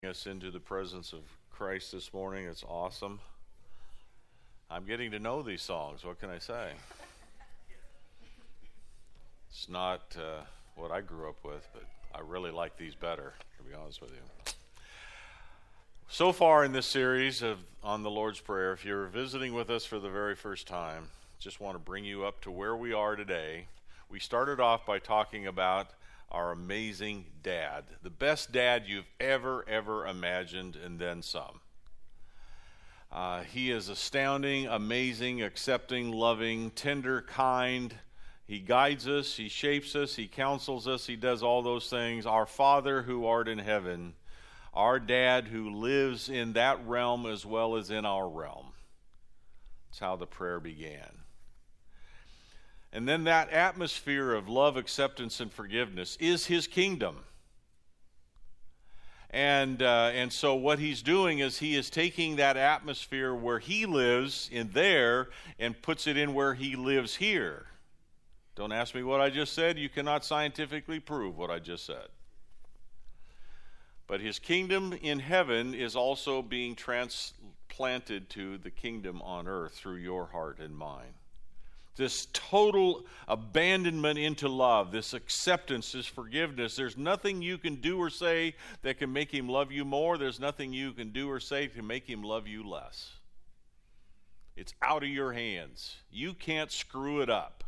Us into the presence of Christ this morning. It's awesome. I'm getting to know these songs. What can I say? It's not what I grew up with, but I really like these better, to be honest with you. So far in this series on the Lord's Prayer, if you're visiting with us for the very first time, just want to bring you up to where we are today. We started off by talking about our amazing dad, the best dad you've ever imagined, and then some. He is astounding, amazing, accepting, loving, tender, kind. He guides us, he shapes us, he counsels us, he does all those things. Our Father who art in heaven, our dad who lives in that realm as well as in our realm. That's how the prayer began. And then that atmosphere of love, acceptance, and forgiveness is his kingdom. And so what he's doing is he is taking that atmosphere where he lives in there and puts it in where he lives here. Don't ask me what I just said. You cannot scientifically prove what I just said. But his kingdom in heaven is also being transplanted to the kingdom on earth through your heart and mine. This total abandonment into love, this acceptance, this forgiveness. There's nothing you can do or say that can make him love you more. There's nothing you can do or say to make him love you less. It's out of your hands. You can't screw it up.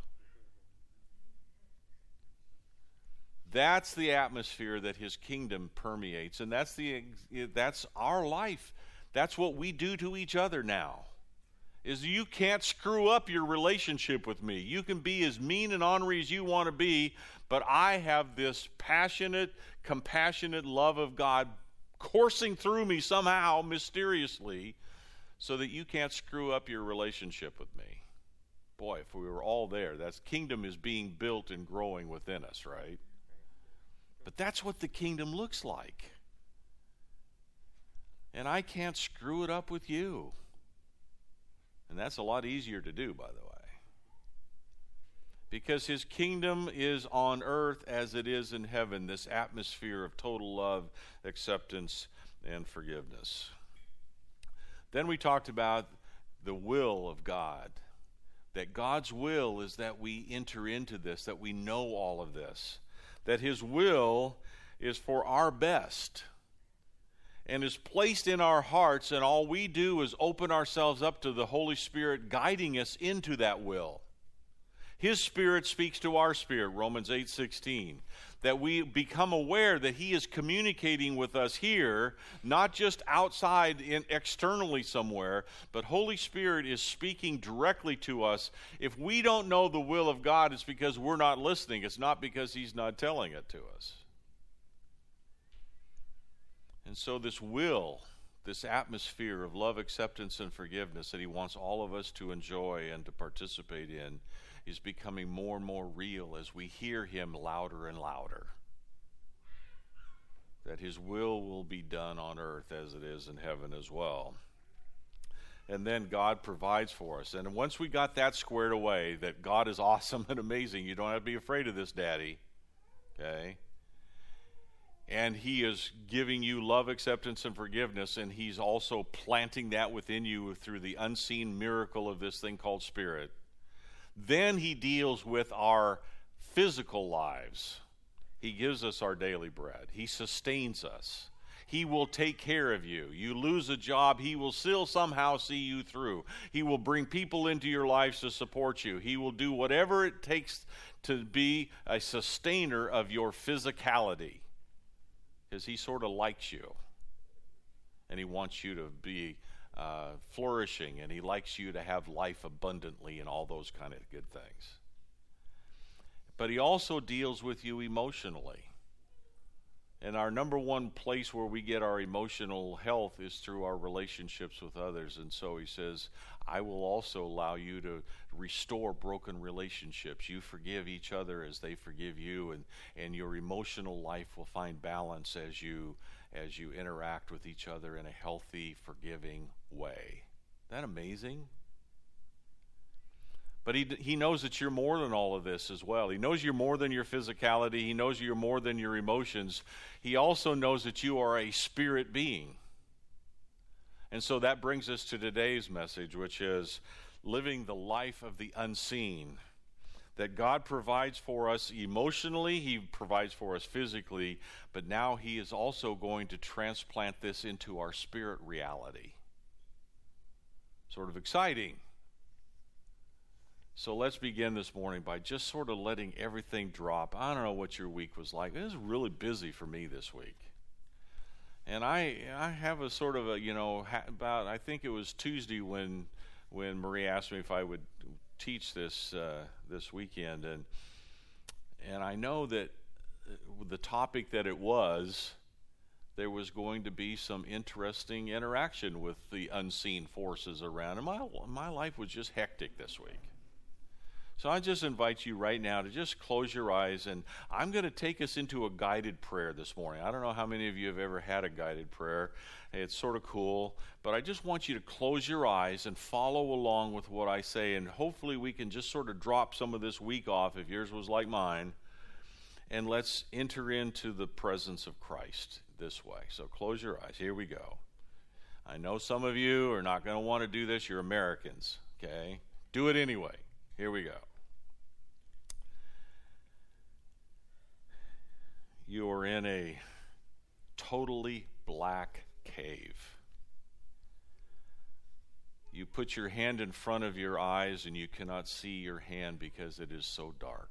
That's the atmosphere that his kingdom permeates, and that's our life. That's what we do to each other now. Is you can't screw up your relationship with me. You can be as mean and ornery as you want to be, but I have this passionate, compassionate love of God coursing through me somehow, mysteriously, so that you can't screw up your relationship with me. Boy, if we were all there, that kingdom is being built and growing within us, right? But that's what the kingdom looks like. And I can't screw it up with you. And that's a lot easier to do, by the way. Because his kingdom is on earth as it is in heaven, this atmosphere of total love, acceptance, and forgiveness. Then we talked about the will of God. That God's will is that we enter into this, that we know all of this. That his will is for our best. And is placed in our hearts, and all we do is open ourselves up to the Holy Spirit guiding us into that will. His Spirit speaks to our spirit, Romans 8:16, that we become aware that he is communicating with us here, not just outside externally somewhere, but Holy Spirit is speaking directly to us. If we don't know the will of God, it's because we're not listening. It's not because he's not telling it to us. And so this will, this atmosphere of love, acceptance, and forgiveness that he wants all of us to enjoy and to participate in is becoming more and more real as we hear him louder and louder. That his will be done on earth as it is in heaven as well. And then God provides for us. And once we got that squared away, that God is awesome and amazing, you don't have to be afraid of this, Daddy. Okay? And he is giving you love, acceptance, and forgiveness, and he's also planting that within you through the unseen miracle of this thing called Spirit. Then he deals with our physical lives. He gives us our daily bread. He sustains us. He will take care of you. You lose a job, he will still somehow see you through. He will bring people into your lives to support you. He will do whatever it takes to be a sustainer of your physicality. Because he sort of likes you, and he wants you to be flourishing, and he likes you to have life abundantly and all those kind of good things. But he also deals with you emotionally. And our number one place where we get our emotional health is through our relationships with others. And so he says, I will also allow you to restore broken relationships. You forgive each other as they forgive you, and your emotional life will find balance as you interact with each other in a healthy, forgiving way. Isn't that amazing? But he knows that you're more than all of this as well. He knows you're more than your physicality. He knows you're more than your emotions. He also knows that you are a spirit being. And so that brings us to today's message, which is living the life of the unseen. That God provides for us emotionally, He provides for us physically, but now He is also going to transplant this into our spirit reality. Sort of exciting. So let's begin this morning by just sort of letting everything drop. I don't know what your week was like. It was really busy for me this week. And I have a sort of a, about, I think it was Tuesday when Marie asked me if I would teach this weekend. And I know that the topic that it was, there was going to be some interesting interaction with the unseen forces around. And my life was just hectic this week. So I just invite you right now to just close your eyes, and I'm going to take us into a guided prayer this morning. I don't know how many of you have ever had a guided prayer. It's sort of cool, but I just want you to close your eyes and follow along with what I say, and hopefully we can just sort of drop some of this week off if yours was like mine, and let's enter into the presence of Christ this way. So close your eyes. Here we go. I know some of you are not going to want to do this. You're Americans, okay? Do it anyway. Here we go. You are in a totally black cave. You put your hand in front of your eyes and you cannot see your hand because it is so dark.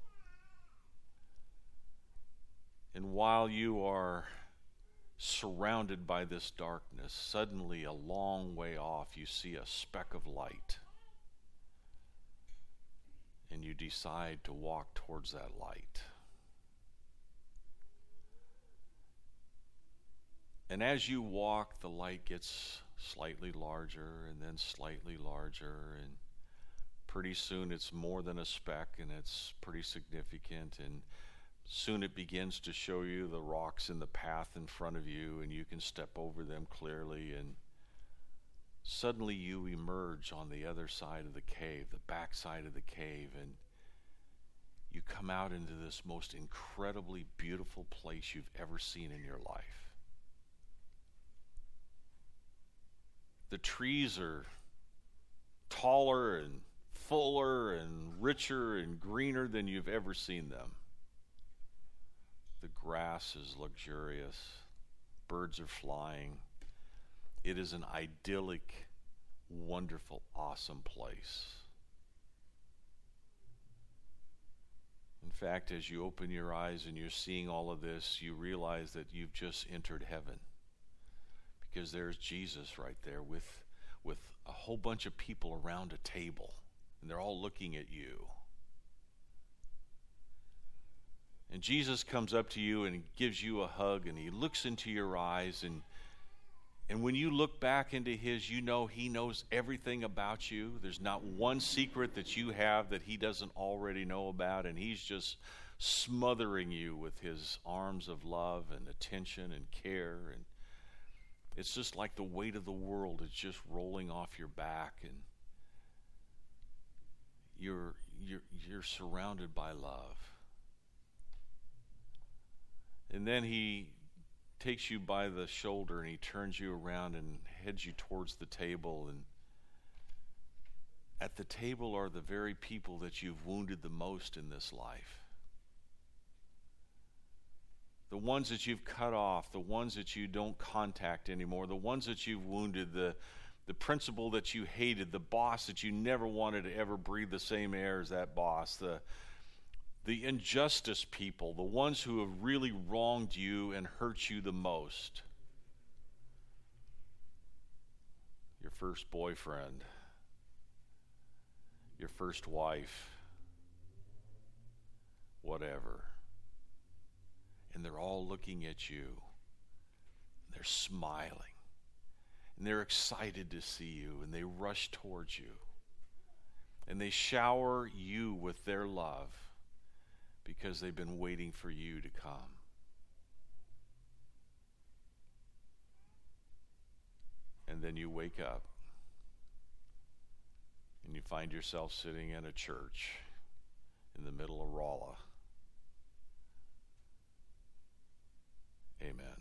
And while you are surrounded by this darkness, suddenly a long way off you see a speck of light. And you decide to walk towards that light. And as you walk, the light gets slightly larger and then slightly larger, and pretty soon it's more than a speck, and it's pretty significant, and soon it begins to show you the rocks in the path in front of you, and you can step over them clearly, and suddenly you emerge on the other side of the cave, the back side of the cave, and you come out into this most incredibly beautiful place you've ever seen in your life. The trees are taller and fuller and richer and greener than you've ever seen them. The grass is luxurious. Birds are flying. It is an idyllic, wonderful, awesome place. In fact, as you open your eyes and you're seeing all of this, you realize that you've just entered heaven. Because there's Jesus right there with a whole bunch of people around a table, and they're all looking at you. And Jesus comes up to you and gives you a hug, and he looks into your eyes, and when you look back into his, you know he knows everything about you. There's not one secret that you have that he doesn't already know about, and he's just smothering you with his arms of love and attention and care, and it's just like the weight of the world is just rolling off your back, and you're surrounded by love. And then he takes you by the shoulder and he turns you around and heads you towards the table, and at the table are the very people that you've wounded the most in this life. The ones that you've cut off, the ones that you don't contact anymore, the ones that you've wounded, the principal that you hated, the boss that you never wanted to ever breathe the same air as that boss, the injustice people, the ones who have really wronged you and hurt you the most. Your first boyfriend, your first wife, whatever. And they're all looking at you. They're smiling. And they're excited to see you. And they rush towards you. And they shower you with their love because they've been waiting for you to come. And then you wake up. and you find yourself sitting in a church in the middle of Rolla. Amen.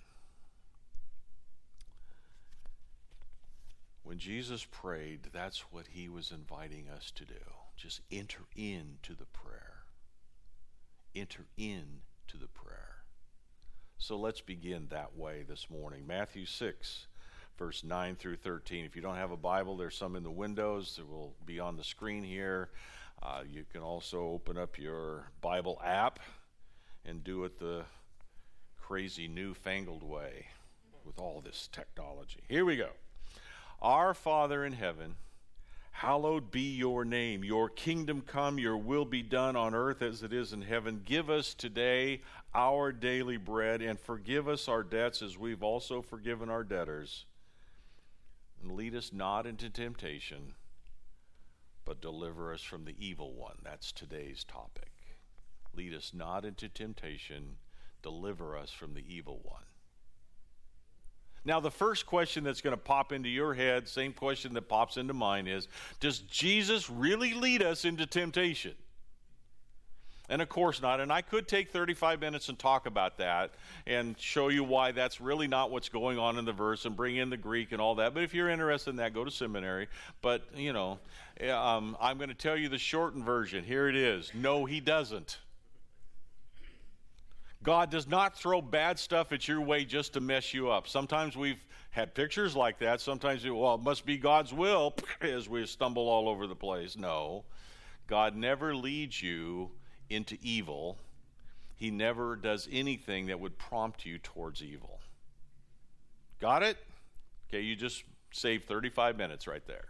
When Jesus prayed, that's what he was inviting us to do. Just enter into the prayer. Enter into the prayer. So let's begin that way this morning. Matthew 6, verse 9 through 13. If you don't have a Bible, there's some in the windows that will be on the screen here. You can also open up your Bible app and do it the crazy newfangled way with all this technology. Here we go. Our Father in heaven, hallowed be your name. Your kingdom come, your will be done on earth as it is in heaven. Give us today our daily bread, and forgive us our debts as we've also forgiven our debtors. And lead us not into temptation, but deliver us from the evil one. That's today's topic. Lead us not into temptation, deliver us from the evil one. Now, the first question that's going to pop into your head, same question that pops into mine, is, does Jesus really lead us into temptation? And of course not. And I could take 35 minutes and talk about that and show you why that's really not what's going on in the verse and bring in the Greek and all that. But if you're interested in that, go to seminary. But, I'm going to tell you the shortened version. Here it is. No, he doesn't. God does not throw bad stuff at your way just to mess you up. Sometimes we've had pictures like that. Sometimes, it must be God's will as we stumble all over the place. No, God never leads you into evil. He never does anything that would prompt you towards evil. Got it? Okay, you just saved 35 minutes right there.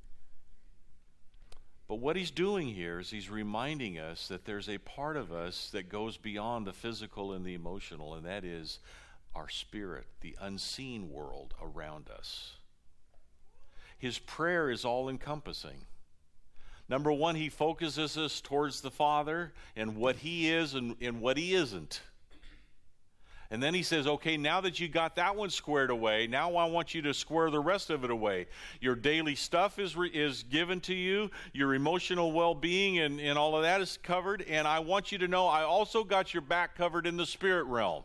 But what he's doing here is he's reminding us that there's a part of us that goes beyond the physical and the emotional, and that is our spirit, the unseen world around us. His prayer is all-encompassing. Number one, he focuses us towards the Father and what he is and what he isn't. And then he says, okay, now that you got that one squared away, now I want you to square the rest of it away. Your daily stuff is given to you. Your emotional well-being and all of that is covered. And I want you to know I also got your back covered in the spirit realm.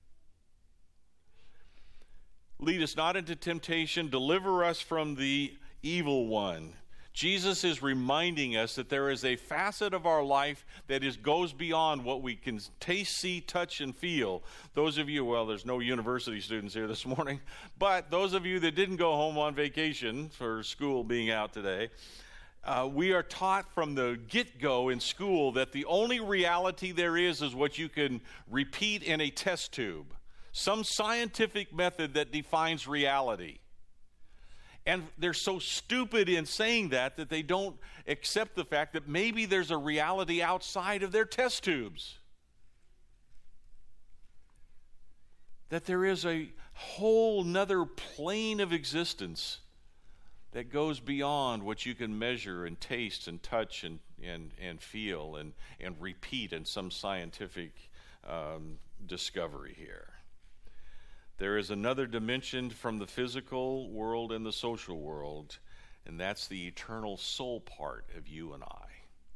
Lead us not into temptation. Deliver us from the evil one. Jesus is reminding us that there is a facet of our life that goes beyond what we can taste, see, touch, and feel. Those of you, there's no university students here this morning, but those of you that didn't go home on vacation for school being out today, we are taught from the get-go in school that the only reality there is what you can repeat in a test tube. Some scientific method that defines reality. And they're so stupid in saying that they don't accept the fact that maybe there's a reality outside of their test tubes. That there is a whole nother plane of existence that goes beyond what you can measure and taste and touch and feel and repeat in some scientific discovery here. There is another dimension from the physical world and the social world, and that's the eternal soul part of you and I.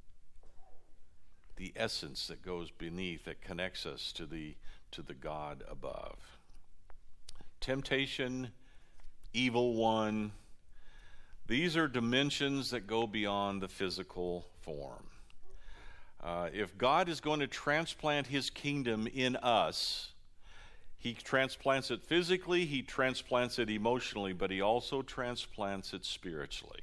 The essence that goes beneath, that connects us to the God above. Temptation, evil one, these are dimensions that go beyond the physical form. If God is going to transplant his kingdom in us, he transplants it physically, he transplants it emotionally, but he also transplants it spiritually.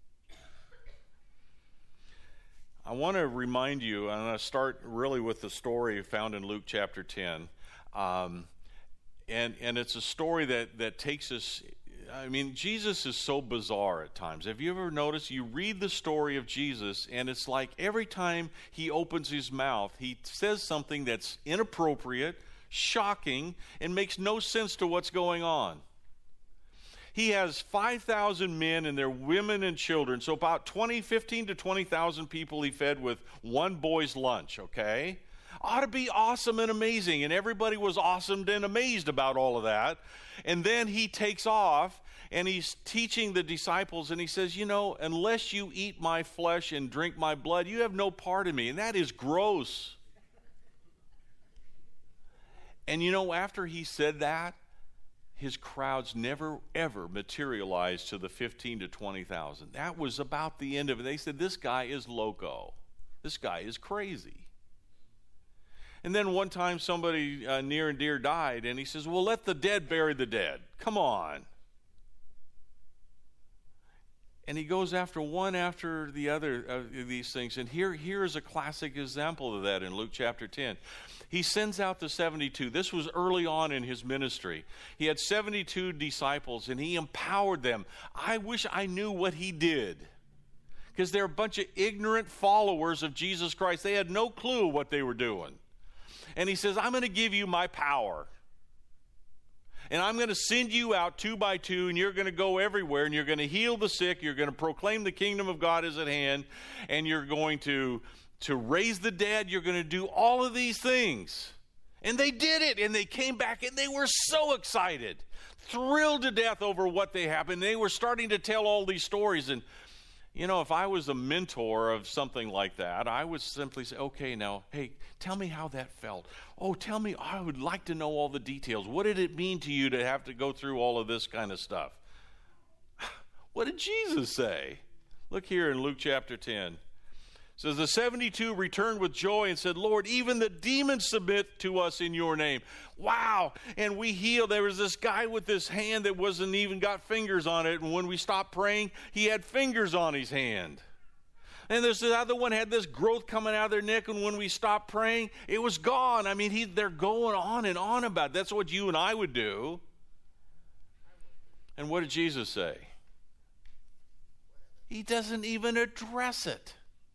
I want to remind you, I'm going to start really with the story found in Luke chapter 10. And it's a story that takes us, Jesus is so bizarre at times. Have you ever noticed, you read the story of Jesus, and it's like every time he opens his mouth, he says something that's inappropriate, shocking, and makes no sense to what's going on. He has 5,000 men and their women and children, so about 15 to 20,000 people he fed with one boy's lunch, okay? Ought to be awesome and amazing, and everybody was awesome and amazed about all of that. And then he takes off, And he's teaching the disciples, and he says, unless you eat my flesh and drink my blood, you have no part in me. And that is gross. And after he said that, his crowds never, ever materialized to the 15 to 20,000. That was about the end of it. They said, this guy is loco. This guy is crazy. And then one time somebody near and dear died, and he says, well, let the dead bury the dead. Come on. And he goes after one after the other of these things. And here is a classic example of that in Luke chapter 10. He sends out the 72. This was early on in his ministry. He had 72 disciples, and he empowered them. I wish I knew what he did, because they're a bunch of ignorant followers of Jesus Christ. They had no clue what they were doing. And he says, I'm going to give you my power. And I'm going to send you out 2 by 2, and you're going to go everywhere, and you're going to heal the sick, you're going to proclaim the kingdom of God is at hand, and you're going to raise the dead, you're going to do all of these things. And they did it, and they came back, and they were so excited, thrilled to death over what they happened. They were starting to tell all these stories, and if I was a mentor of something like that, I would simply say, okay, now, hey, tell me how that felt. Oh, tell me, I would like to know all the details. What did it mean to you to have to go through all of this kind of stuff? What did Jesus say? Look here in Luke chapter 10. It says, the 72 returned with joy and said, Lord, even the demons submit to us in your name. Wow. And we healed. There was this guy with this hand that wasn't even got fingers on it. And when we stopped praying, he had fingers on his hand. And there's the other one had this growth coming out of their neck. And when we stopped praying, it was gone. I mean, they're going on and on about it. That's what you and I would do. And what did Jesus say? He doesn't even address it.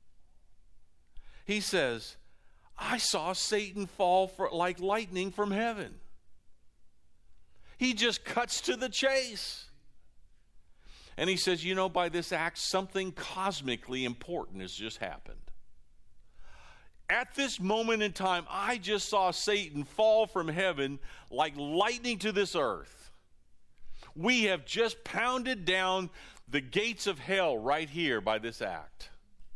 He says, I saw Satan fall like lightning from heaven. He just cuts to the chase. And he says, by this act, something cosmically important has just happened. At this moment in time, I just saw Satan fall from heaven like lightning to this earth. We have just pounded down the gates of hell right here by this act.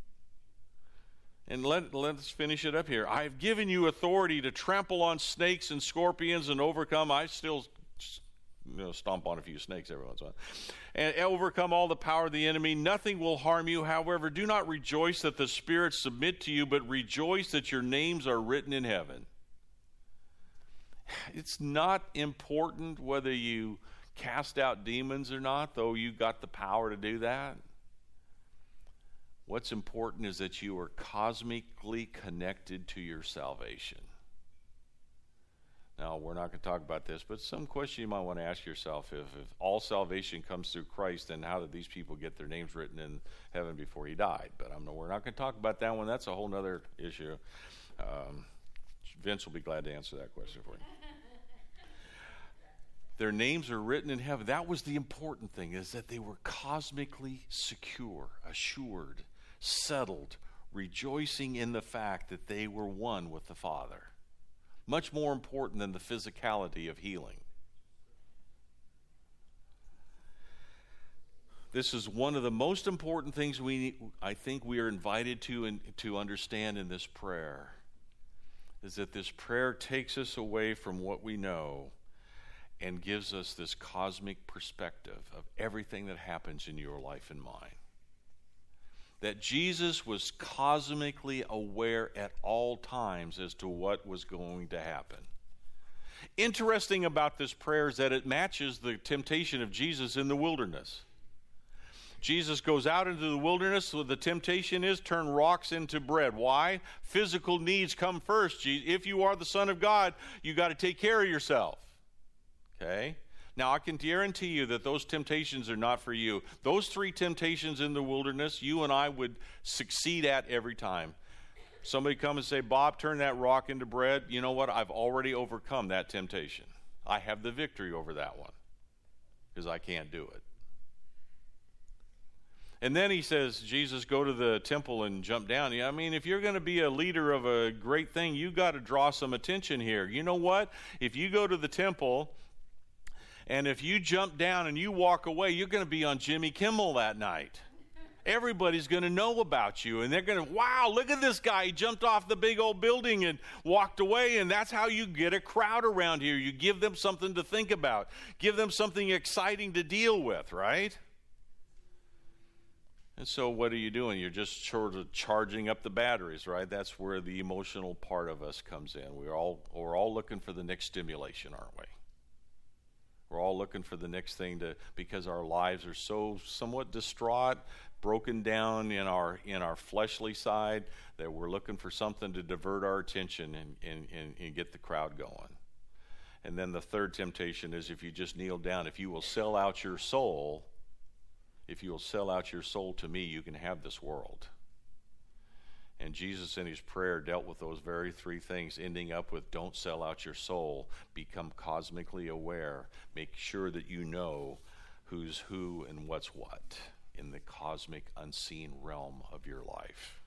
And let's finish it up here. I have given you authority to trample on snakes and scorpions and overcome. I still stomp on a few snakes every once in a while. And overcome all the power of the enemy. Nothing will harm you. However, do not rejoice that the spirits submit to you, but rejoice that your names are written in heaven. It's not important whether you cast out demons or not, though you got the power to do that. What's important is that you are cosmically connected to your salvation. Now, we're not going to talk about this, but some question you might want to ask yourself, if all salvation comes through Christ, then how did these people get their names written in heaven before he died? But we're not going to talk about that one. That's a whole other issue. Vince will be glad to answer that question for you. Their names are written in heaven. That was the important thing, is that they were cosmically secure, assured, settled, rejoicing in the fact that they were one with the Father. Much more important than the physicality of healing. This is one of the most important things I think we are invited to understand in this prayer, is that this prayer takes us away from what we know and gives us this cosmic perspective of everything that happens in your life and mine. That Jesus was cosmically aware at all times as to what was going to happen. Interesting about this prayer is that it matches the temptation of Jesus in the wilderness. Jesus goes out into the wilderness, so the temptation is turn rocks into bread. Why? Physical needs come first. If you are the Son of God, you got to take care of yourself. Okay? Now, I can guarantee you that those temptations are not for you. Those 3 temptations in the wilderness, you and I would succeed at every time. Somebody come and say, Bob, turn that rock into bread. You know what? I've already overcome that temptation. I have the victory over that one because I can't do it. And then he says, Jesus, go to the temple and jump down. I mean, if you're going to be a leader of a great thing, you got to draw some attention here. You know what? If you go to the temple And if you jump down and you walk away, you're going to be on Jimmy Kimmel that night. Everybody's going to know about you, and they're going to, wow, look at this guy. He jumped off the big old building and walked away, and that's how you get a crowd around here. You give them something to think about. Give them something exciting to deal with, right? And so what are you doing? You're just sort of charging up the batteries, right? That's where the emotional part of us comes in. We're all looking for the next stimulation, aren't we? We're all looking for the next thing because our lives are so somewhat distraught, broken down in our fleshly side, that we're looking for something to divert our attention and get the crowd going. And then the third temptation is, if you just kneel down, if you will sell out your soul to me, you can have this world. And Jesus in his prayer dealt with those very three things, ending up with, don't sell out your soul, become cosmically aware, make sure that you know who's who and what's what in the cosmic unseen realm of your life.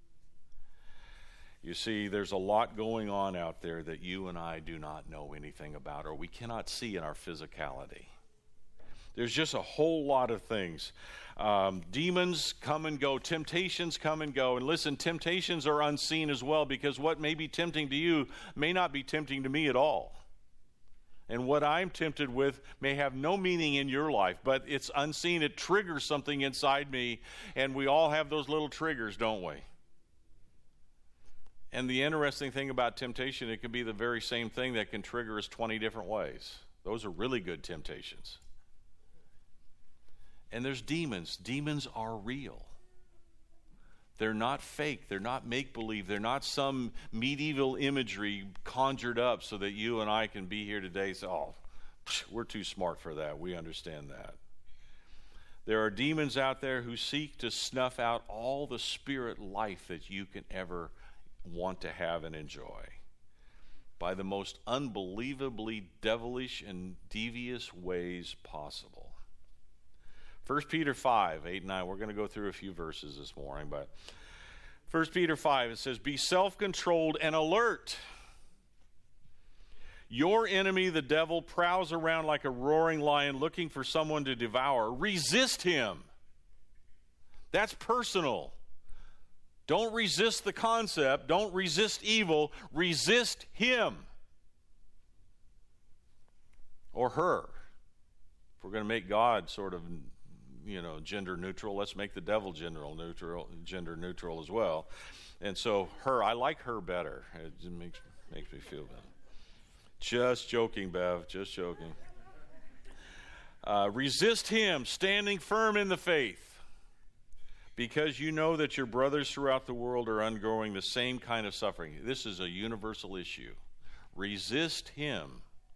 You see, there's a lot going on out there that you and I do not know anything about, or we cannot see in our physicality. There's just a whole lot of things. Demons come and go. Temptations come and go. And listen, temptations are unseen as well, because what may be tempting to you may not be tempting to me at all. And what I'm tempted with may have no meaning in your life, but it's unseen. It triggers something inside me, and we all have those little triggers, don't we? And the interesting thing about temptation, it can be the very same thing that can trigger us 20 different ways. Those are really good temptations. And there's demons. Demons are real. They're not fake. They're not make-believe. They're not some medieval imagery conjured up so that you and I can be here today and say, oh, we're too smart for that. We understand that. There are demons out there who seek to snuff out all the spirit life that you can ever want to have and enjoy by the most unbelievably devilish and devious ways possible. 1 Peter 5, 8 and 9, we're going to go through a few verses this morning, but 1 Peter 5, it says, be self-controlled and alert. Your enemy, the devil, prowls around like a roaring lion looking for someone to devour. Resist him. That's personal. Don't resist the concept. Don't resist evil. Resist him. Or her. If we're going to make God sort of, gender neutral, let's make the devil gender neutral as well. And so her, I like her better. It just makes me feel better. Just joking, Bev, just joking. Resist him, standing firm in the faith, because you know that your brothers throughout the world are undergoing the same kind of suffering. This is a universal issue. Resist him.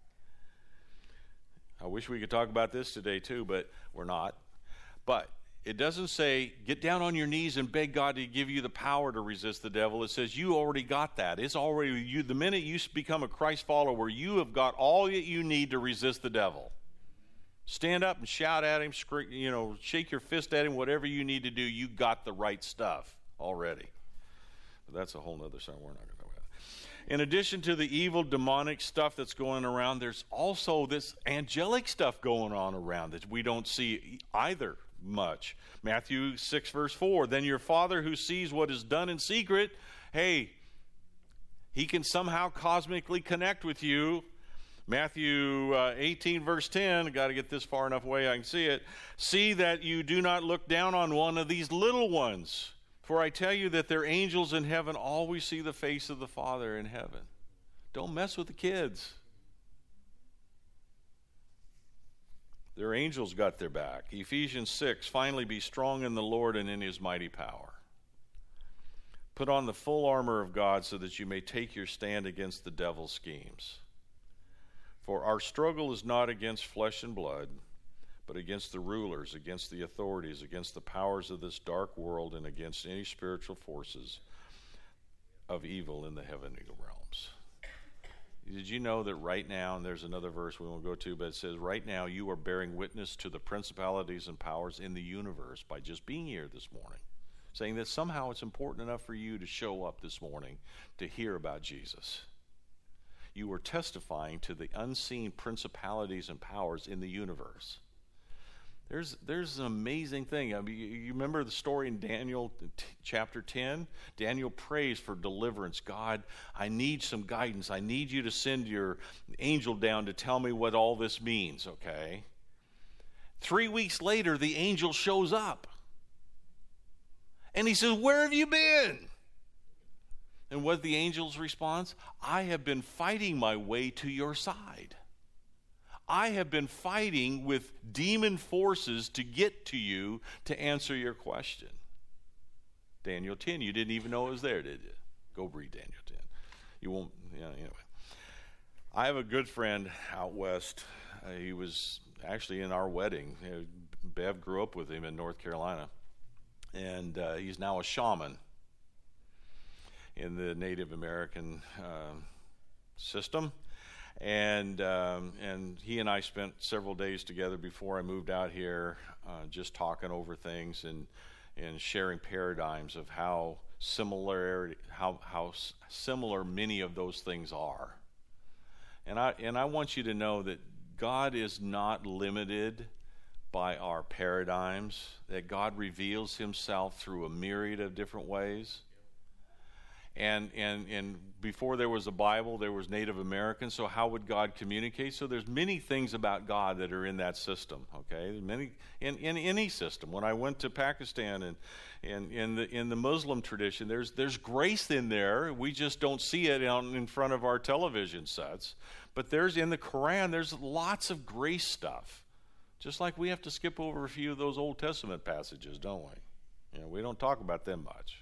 I wish we could talk about this today too, but we're not. But it doesn't say get down on your knees and beg God to give you the power to resist the devil. It says you already got that. It's already you. The minute you become a Christ follower, you have got all that you need to resist the devil. Stand up and shout at him, shake your fist at him, whatever you need to do. You got the right stuff already. But that's a whole other sermon. We're not going to talk about that. In addition to the evil demonic stuff that's going around, there's also this angelic stuff going on around that we don't see either much. Matthew 6 verse 4, then your Father who sees what is done in secret, hey, he can somehow cosmically connect with you. Matthew 18 verse 10, got to get this far enough away I can see it. See that you do not look down on one of these little ones, for I tell you that their angels in heaven always see the face of the Father in heaven. Don't mess with the kids. Their angels got their back. Ephesians 6, finally be strong in the Lord and in his mighty power. Put on the full armor of God so that you may take your stand against the devil's schemes. For our struggle is not against flesh and blood, but against the rulers, against the authorities, against the powers of this dark world, and against any spiritual forces of evil in the heavenly realms. Did you know that right now, and there's another verse we won't go to, but it says right now you are bearing witness to the principalities and powers in the universe by just being here this morning, saying that somehow it's important enough for you to show up this morning to hear about Jesus. you are testifying to the unseen principalities and powers in the universe. There's an amazing thing. I mean, you remember the story in Daniel chapter 10? Daniel prays for deliverance. God, I need some guidance. I need you to send your angel down to tell me what all this means, okay? 3 weeks later, the angel shows up. And he says, where have you been? And what the angel's response? I have been fighting my way to your side. I have been fighting with demon forces to get to you to answer your question. Daniel 10, you didn't even know it was there, did you? Go read Daniel 10. You won't, anyway. I have a good friend out west. He was actually in our wedding. Bev grew up with him in North Carolina. And he's now a shaman in the Native American system. And he and I spent several days together before I moved out here, just talking over things and sharing paradigms of how similar many of those things are. And I want you to know that God is not limited by our paradigms, that God reveals himself through a myriad of different ways. And before there was a Bible, there was Native American, so how would God communicate? So there's many things about God that are in that system, okay? Many in any system. When I went to Pakistan and in the Muslim tradition, there's grace in there. We just don't see it in front of our television sets. But there's in the Quran, there's lots of grace stuff. Just like we have to skip over a few of those Old Testament passages, don't we? We don't talk about them much.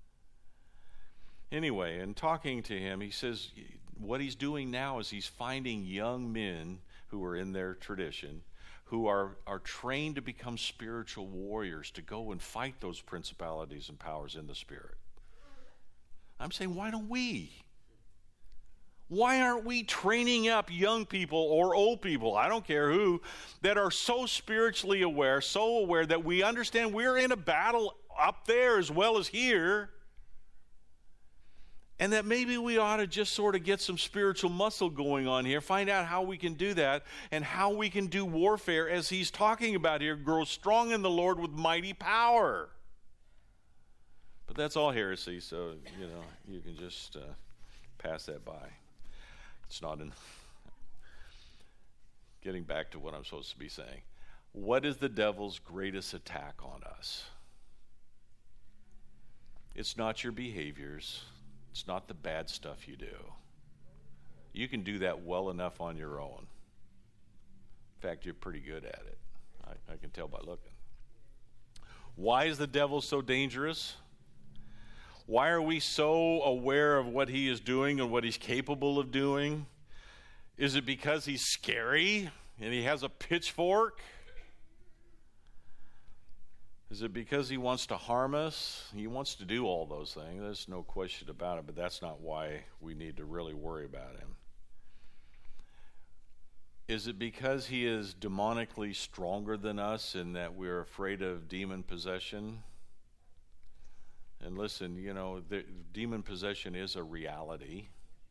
Anyway, in talking to him, he says what he's doing now is he's finding young men who are in their tradition, who are trained to become spiritual warriors, to go and fight those principalities and powers in the spirit. I'm saying, why don't we? Why aren't we training up young people or old people, I don't care who, that are so spiritually aware, so aware that we understand we're in a battle up there as well as here, and that maybe we ought to just sort of get some spiritual muscle going on here, find out how we can do that, and how we can do warfare, as he's talking about here, grow strong in the Lord with mighty power. But that's all heresy, so, you can just pass that by. It's not in. Getting back to what I'm supposed to be saying. What is the devil's greatest attack on us? It's not your behaviors. It's not the bad stuff you do. You can do that well enough on your own. In fact, you're pretty good at it. I can tell by looking. Why is the devil so dangerous? Why are we so aware of what he is doing and what he's capable of doing? Is it because he's scary and he has a pitchfork? Is it because he wants to harm us? He wants to do all those things. There's no question about it, but that's not why we need to really worry about him. Is it because he is demonically stronger than us and that we're afraid of demon possession? And listen, demon possession is a reality.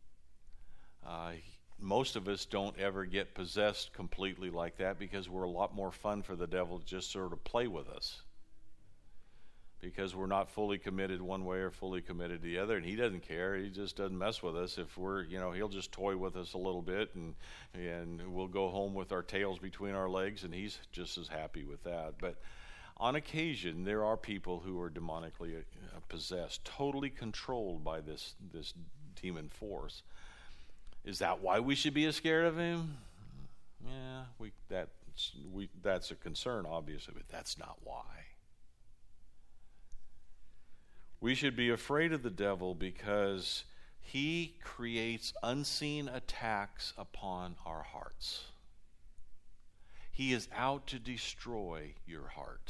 Most of us don't ever get possessed completely like that because we're a lot more fun for the devil to just sort of play with us. Because we're not fully committed one way or fully committed the other, and he doesn't care. He just doesn't mess with us. If we're, he'll just toy with us a little bit, and we'll go home with our tails between our legs, and he's just as happy with that. But on occasion, there are people who are demonically possessed, totally controlled by this demon force. Is that why we should be scared of him? Yeah, that's a concern, obviously, but that's not why. We should be afraid of the devil because he creates unseen attacks upon our hearts. He is out to destroy your heart.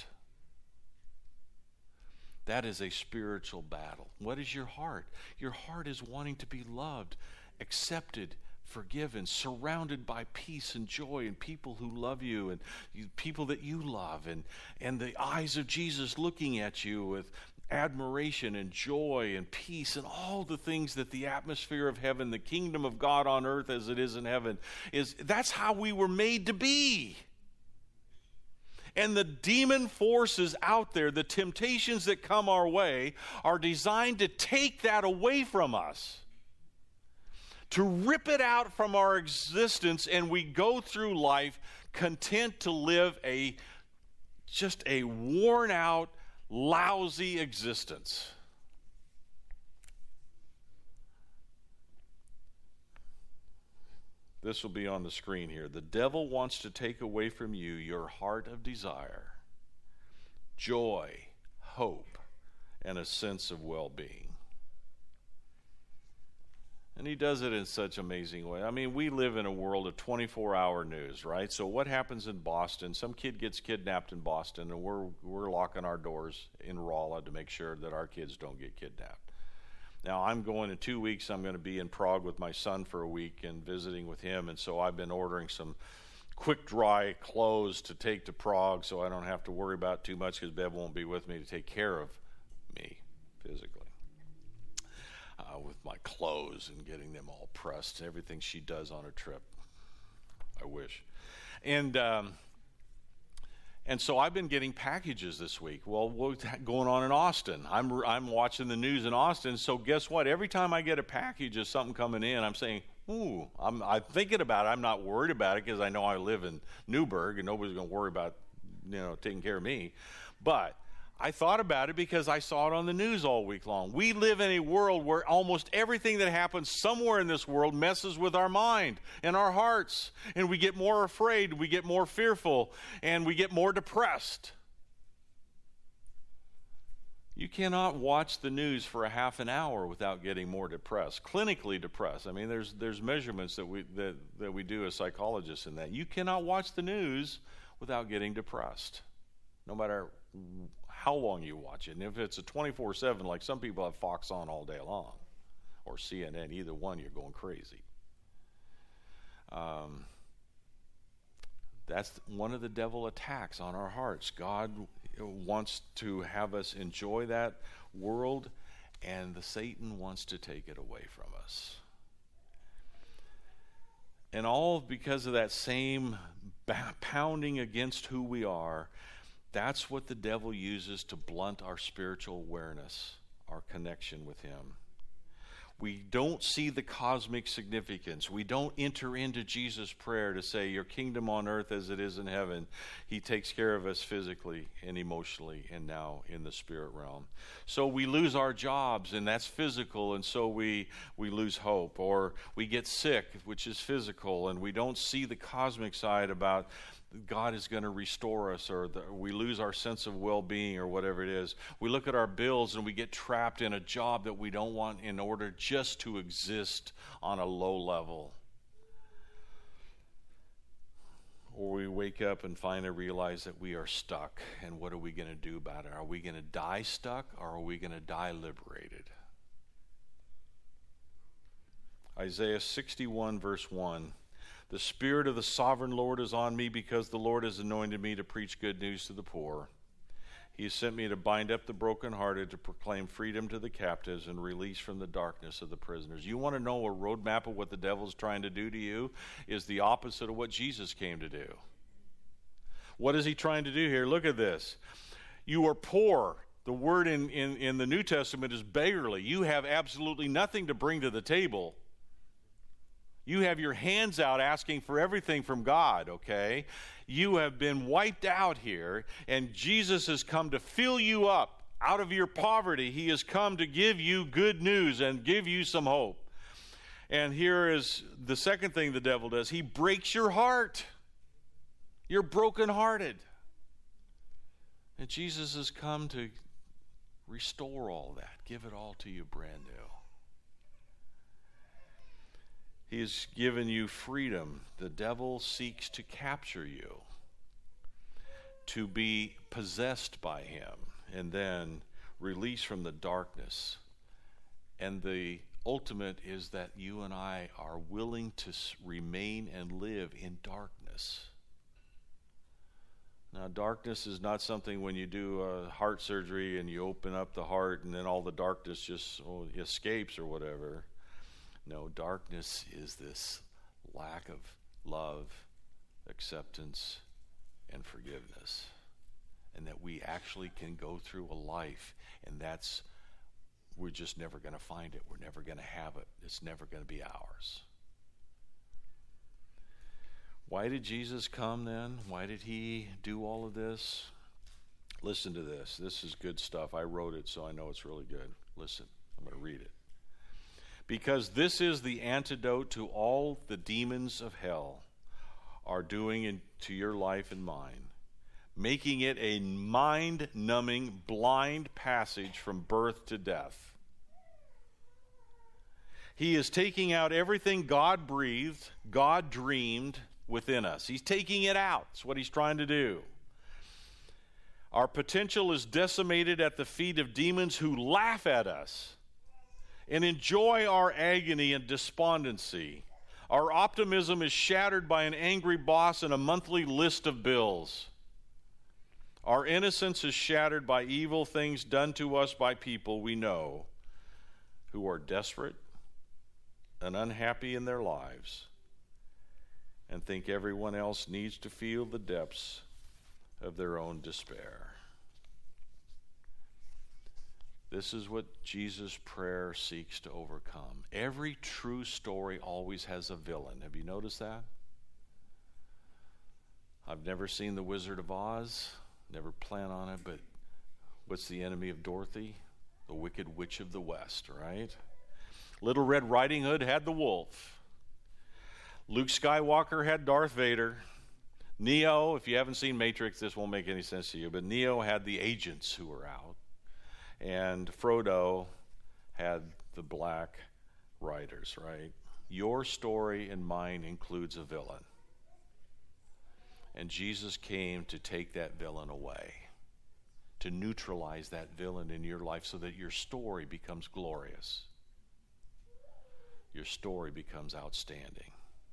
That is a spiritual battle. What is your heart? Your heart is wanting to be loved, accepted, forgiven, surrounded by peace and joy and people who love you and people that you love, and the eyes of Jesus looking at you with admiration and joy and peace and all the things that the atmosphere of heaven, the kingdom of God on earth as it is in heaven, that's how we were made to be. And the demon forces out there, the temptations that come our way, are designed to take that away from us, to rip it out from our existence, and we go through life content to live just a worn out, lousy existence. This will be on the screen here. The devil wants to take away from you your heart of desire, joy, hope, and a sense of well-being. And he does it in such amazing way. I mean, we live in a world of 24-hour news, right? So what happens in Boston? Some kid gets kidnapped in Boston, and we're locking our doors in Rolla to make sure that our kids don't get kidnapped. Now, I'm going in 2 weeks. I'm going to be in Prague with my son for a week and visiting with him, and so I've been ordering some quick dry clothes to take to Prague so I don't have to worry about too much because Bev won't be with me to take care of me physically. With my clothes and getting them all pressed, everything she does on a trip. I wish. And so I've been getting packages this week. Well, what's going on in Austin? I'm watching the news in Austin, so guess what? Every time I get a package of something coming in, I'm saying, ooh, I'm thinking about it. I'm not worried about it because I know I live in Newburgh and nobody's going to worry about, taking care of me. But I thought about it because I saw it on the news all week long. We live in a world where almost everything that happens somewhere in this world messes with our mind and our hearts. And we get more afraid, we get more fearful, and we get more depressed. You cannot watch the news for a half an hour without getting more depressed, clinically depressed. I mean, there's measurements that we do as psychologists in that. You cannot watch the news without getting depressed, no matter how long you watch it. And if it's a 24/7, like some people have Fox on all day long, or CNN, either one, you're going crazy. That's one of the devil attacks on our hearts. God wants to have us enjoy that world, and Satan wants to take it away from us. And all because of that same pounding against who we are. That's what the devil uses to blunt our spiritual awareness, our connection with him. We don't see the cosmic significance. We don't enter into Jesus' prayer to say, your kingdom on earth as it is in heaven. He takes care of us physically and emotionally and now in the spirit realm. So we lose our jobs, and that's physical, and so we lose hope. Or we get sick, which is physical, and we don't see the cosmic side about God is going to restore us, or we lose our sense of well-being, or whatever it is. We look at our bills and we get trapped in a job that we don't want in order just to exist on a low level. Or we wake up and finally realize that we are stuck, and what are we going to do about it? Are we going to die stuck, or are we going to die liberated? Isaiah 61 verse 1. The Spirit of the Sovereign Lord is on me, because the Lord has anointed me to preach good news to the poor. He has sent me to bind up the brokenhearted, to proclaim freedom to the captives and release from the darkness of the prisoners. You want to know a roadmap of what the devil's trying to do to you? Is the opposite of what Jesus came to do. What is he trying to do here? Look at this. You are poor. The word in the New Testament is beggarly. You have absolutely nothing to bring to the table. You have your hands out asking for everything from God, okay? You have been wiped out here, and Jesus has come to fill you up out of your poverty. He has come to give you good news and give you some hope. And here is the second thing the devil does. He breaks your heart. You're brokenhearted. And Jesus has come to restore all that, give it all to you brand new. He has given you freedom. The devil seeks to capture you, to be possessed by him, and then release from the darkness. And the ultimate is that you and I are willing to remain and live in darkness. Now, Darkness is not something when you do heart surgery and you open up the heart and then all the darkness just escapes or whatever. No, darkness is this lack of love, acceptance, and forgiveness. And that we actually can go through a life, and we're just never going to find it. We're never going to have it. It's never going to be ours. Why did Jesus come then? Why did he do all of this? Listen to this. This is good stuff. I wrote it, so I know it's really good. Listen, I'm going to read it. Because this is the antidote to all the demons of hell are doing to your life and mine, making it a mind-numbing, blind passage from birth to death. He is taking out everything God breathed, God dreamed within us. He's taking it out. That's what he's trying to do. Our potential is decimated at the feet of demons who laugh at us and enjoy our agony and despondency. Our optimism is shattered by an angry boss and a monthly list of bills. Our innocence is shattered by evil things done to us by people we know who are desperate and unhappy in their lives and think everyone else needs to feel the depths of their own despair. This is what Jesus' prayer seeks to overcome. Every true story always has a villain. Have you noticed that? I've never seen The Wizard of Oz. Never plan on it, but what's the enemy of Dorothy? The Wicked Witch of the West, right? Little Red Riding Hood had the wolf. Luke Skywalker had Darth Vader. Neo, if you haven't seen Matrix, this won't make any sense to you, but Neo had the agents who were out. And Frodo had the Black Riders, right? Your story and mine includes a villain. And Jesus came to take that villain away, to neutralize that villain in your life so that your story becomes glorious. Your story becomes outstanding.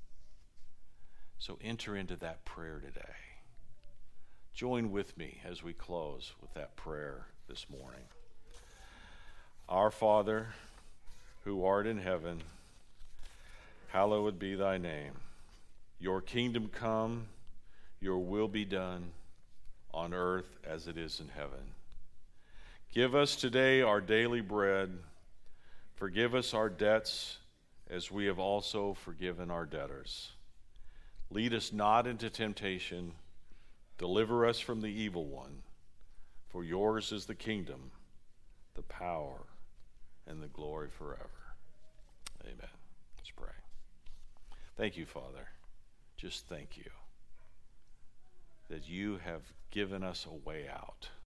So enter into that prayer today. Join with me as we close with that prayer this morning. Our Father, who art in heaven, hallowed be thy name. Your kingdom come, your will be done on earth as it is in heaven. Give us today our daily bread. Forgive us our debts as we have also forgiven our debtors. Lead us not into temptation. Deliver us from the evil one. For yours is the kingdom, the power, and the glory forever. Amen. Let's pray. Thank you, Father. Just thank you that you have given us a way out.